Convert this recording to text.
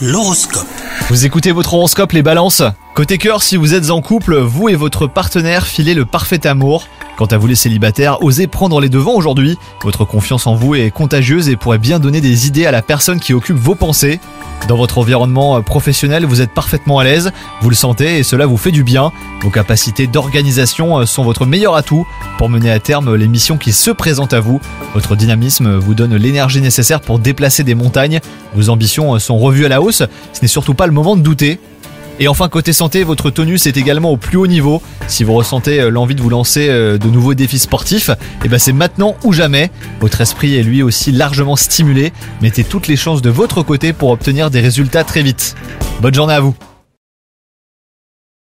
L'horoscope. Vous écoutez votre horoscope les balances. Côté cœur, si vous êtes en couple, vous et votre partenaire filez le parfait amour. Quant à vous les célibataires, osez prendre les devants aujourd'hui. Votre confiance en vous est contagieuse et pourrait bien donner des idées à la personne qui occupe vos pensées. Dans votre environnement professionnel, vous êtes parfaitement à l'aise, vous le sentez et cela vous fait du bien. Vos capacités d'organisation sont votre meilleur atout pour mener à terme les missions qui se présentent à vous. Votre dynamisme vous donne l'énergie nécessaire pour déplacer des montagnes. Vos ambitions sont revues à la hausse, ce n'est surtout pas le moment de douter. Et enfin côté santé, votre tonus est également au plus haut niveau. Si vous ressentez l'envie de vous lancer de nouveaux défis sportifs, c'est maintenant ou jamais. Votre esprit est lui aussi largement stimulé. Mettez toutes les chances de votre côté pour obtenir des résultats très vite. Bonne journée à vous.